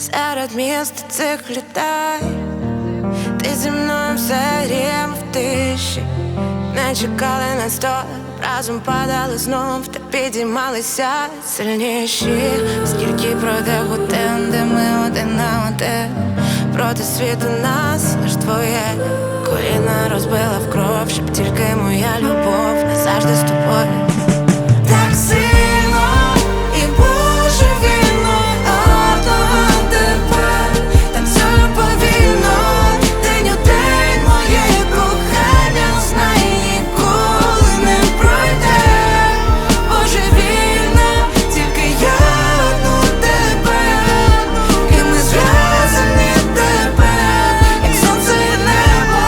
серед міста цих людей. Ти зі мною все рівно в тиші. Не чекали на сто, разом падали знов, та підіймалися сильніші. Скільки пройде годин, де ми один на один, проти світу нас лиш твоє коліна розбила в кров, щоб тільки моя любов назавжди з тобою. Так сильно і божевільно одного тебе, танцюю повільно, день у день моє кохання знає, ніколи не пройде. Божевільно, тільки я одну тебе, і ми зв'язані тебе, як сонце і небо.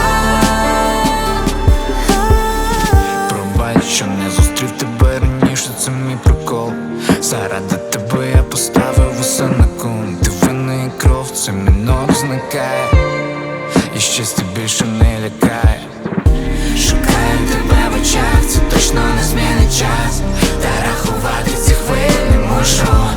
Пробач, що не зустрів тебе раніше, це мій прикол. Заради тебе я поставив усе на кон. Ти вина і кров, це мінор зникає, і щастя більше не лякає. Шукаю тебе в очах, це точно не змінить час, та рахувати ці хвилі не можу.